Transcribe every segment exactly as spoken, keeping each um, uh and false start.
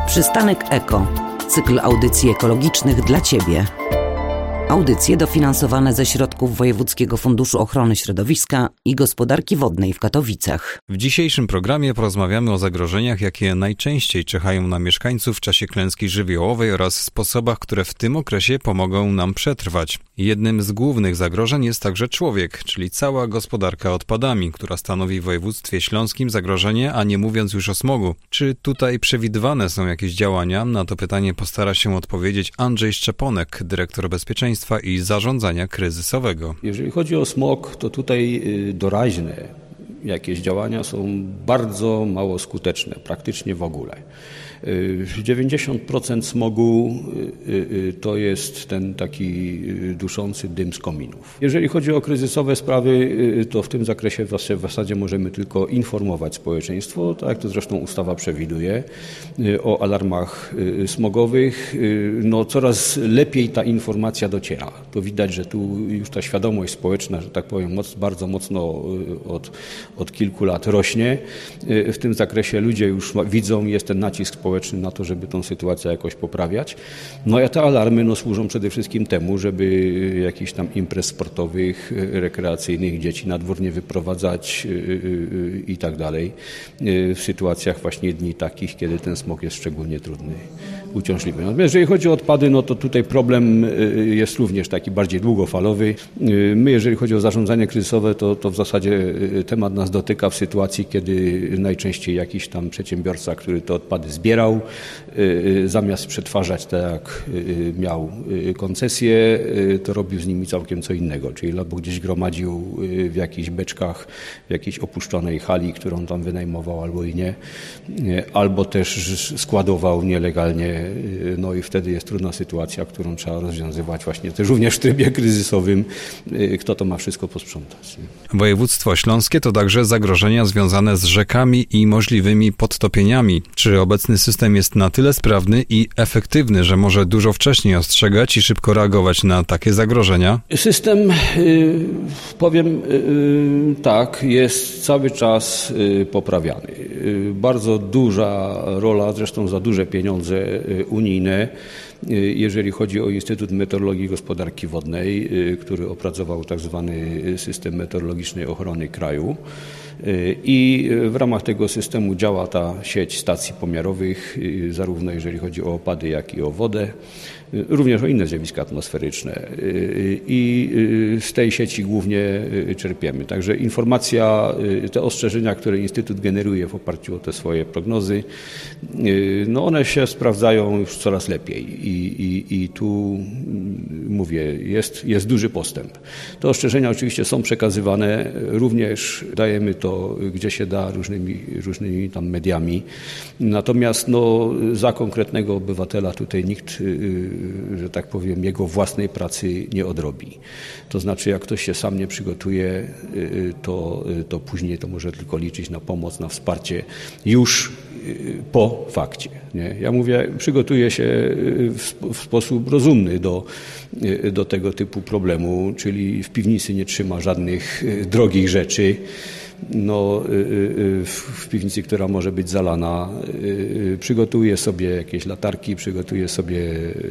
Przystanek Eko. Cykl audycji ekologicznych dla Ciebie. Audycje dofinansowane ze środków Wojewódzkiego Funduszu Ochrony Środowiska i Gospodarki Wodnej w Katowicach. W dzisiejszym programie porozmawiamy o zagrożeniach, jakie najczęściej czyhają na mieszkańców w czasie klęski żywiołowej oraz sposobach, które w tym okresie pomogą nam przetrwać. Jednym z głównych zagrożeń jest także człowiek, czyli cała gospodarka odpadami, która stanowi w województwie śląskim zagrożenie, a nie mówiąc już o smogu. Czy tutaj przewidywane są jakieś działania? Na to pytanie postara się odpowiedzieć Andrzej Szczeponek, dyrektor bezpieczeństwa i zarządzania kryzysowego. Jeżeli chodzi o smog, to tutaj doraźne jakieś działania są bardzo mało skuteczne, praktycznie w ogóle. dziewięćdziesiąt procent smogu to jest ten taki duszący dym z kominów. Jeżeli chodzi o kryzysowe sprawy, to w tym zakresie w zasadzie możemy tylko informować społeczeństwo, tak jak to zresztą ustawa przewiduje, o alarmach smogowych. No, coraz lepiej ta informacja dociera. To widać, że tu już ta świadomość społeczna, że tak powiem, moc, bardzo mocno od, od kilku lat rośnie. W tym zakresie ludzie już widzą, jest ten nacisk społeczny na to, żeby tą sytuację jakoś poprawiać. No a te alarmy no, służą przede wszystkim temu, żeby jakichś tam imprez sportowych, rekreacyjnych dzieci na dwór nie wyprowadzać i tak dalej. W sytuacjach właśnie dni takich, kiedy ten smog jest szczególnie trudny, uciążliwy. Natomiast jeżeli chodzi o odpady, no to tutaj problem jest również taki bardziej długofalowy. My, jeżeli chodzi o zarządzanie kryzysowe, to, to w zasadzie temat nas dotyka w sytuacji, kiedy najczęściej jakiś tam przedsiębiorca, który te odpady zbierał, zamiast przetwarzać tak jak miał koncesję, to robił z nimi całkiem co innego, czyli albo gdzieś gromadził w jakichś beczkach, w jakiejś opuszczonej hali, którą tam wynajmował albo i nie, albo też składował nielegalnie, no i wtedy jest trudna sytuacja, którą trzeba rozwiązywać właśnie też również w trybie kryzysowym, kto to ma wszystko posprzątać. Województwo śląskie to także zagrożenia związane z rzekami i możliwymi podtopieniami. Czy obecny system jest na tyle sprawny i efektywny, że może dużo wcześniej ostrzegać i szybko reagować na takie zagrożenia? System, powiem tak, jest cały czas poprawiany. Bardzo duża rola, zresztą za duże pieniądze unijne, jeżeli chodzi o Instytut Meteorologii i Gospodarki Wodnej, który opracował tak zwany system meteorologicznej ochrony kraju. I w ramach tego systemu działa ta sieć stacji pomiarowych, zarówno jeżeli chodzi o opady, jak i o wodę, również o inne zjawiska atmosferyczne. I z tej sieci głównie czerpiemy. Także informacja, te ostrzeżenia, które Instytut generuje w oparciu o te swoje prognozy, no one się sprawdzają już coraz lepiej. I, i, i tu mówię, jest, jest duży postęp. Te ostrzeżenia oczywiście są przekazywane, również dajemy to, gdzie się da, różnymi, różnymi tam mediami. Natomiast no, za konkretnego obywatela tutaj nikt, że tak powiem, jego własnej pracy nie odrobi. To znaczy, jak ktoś się sam nie przygotuje, to, to później to może tylko liczyć na pomoc, na wsparcie już po fakcie. Nie? Ja mówię, przygotuję się w, w sposób rozumny do, do tego typu problemu, czyli w piwnicy nie trzyma żadnych drogich rzeczy. No, w piwnicy, która może być zalana, przygotuje sobie jakieś latarki, przygotuje sobie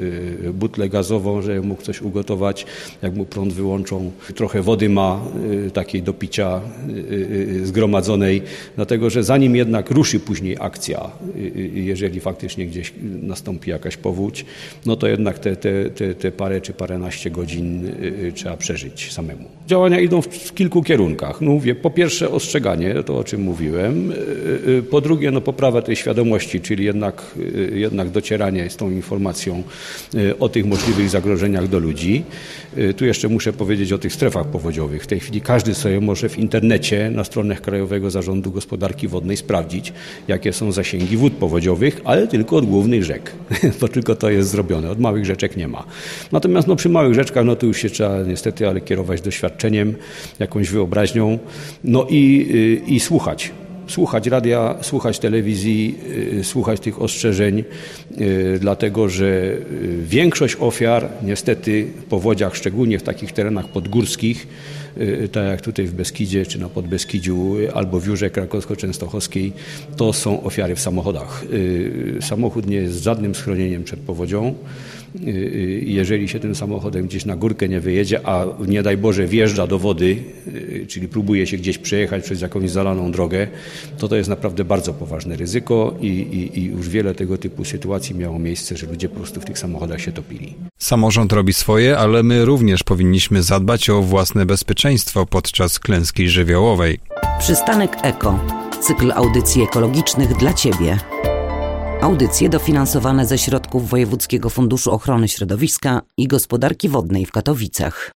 butlę gazową, żeby mógł coś ugotować, jak mu prąd wyłączą. Trochę wody ma, takiej do picia zgromadzonej, dlatego że zanim jednak ruszy później akcja, jeżeli faktycznie gdzieś nastąpi jakaś powódź, no to jednak te, te, te, te parę czy paręnaście godzin trzeba przeżyć samemu. Działania idą w kilku kierunkach. No mówię, po pierwsze ostrzeganie, to o czym mówiłem. Po drugie, no poprawa tej świadomości, czyli jednak, jednak docieranie z tą informacją o tych możliwych zagrożeniach do ludzi. Tu jeszcze muszę powiedzieć o tych strefach powodziowych. W tej chwili każdy sobie może w internecie na stronach Krajowego Zarządu Gospodarki Wodnej sprawdzić, jakie są zasięgi wód powodziowych, ale tylko od głównych rzek, bo tylko to jest zrobione. Od małych rzeczek nie ma. Natomiast no, przy małych rzeczkach no to już się trzeba niestety ale kierować doświadczeniem, jakąś wyobraźnią, no i i słuchać. Słuchać radia, słuchać telewizji, słuchać tych ostrzeżeń, dlatego że większość ofiar niestety w powodziach, szczególnie w takich terenach podgórskich, tak jak tutaj w Beskidzie czy na Podbeskidziu albo w Jurze Krakowsko-Częstochowskiej, to są ofiary w samochodach. Samochód nie jest żadnym schronieniem przed powodzią. Jeżeli się tym samochodem gdzieś na górkę nie wyjedzie, a nie daj Boże wjeżdża do wody, czyli próbuje się gdzieś przejechać przez jakąś zalaną drogę, to to jest naprawdę bardzo poważne ryzyko i, i, i już wiele tego typu sytuacji miało miejsce, że ludzie po prostu w tych samochodach się topili. Samorząd robi swoje, ale my również powinniśmy zadbać o własne bezpieczeństwo podczas klęski żywiołowej. Przystanek Eko. Cykl audycji ekologicznych dla Ciebie. Audycje dofinansowane ze środków Wojewódzkiego Funduszu Ochrony Środowiska i Gospodarki Wodnej w Katowicach.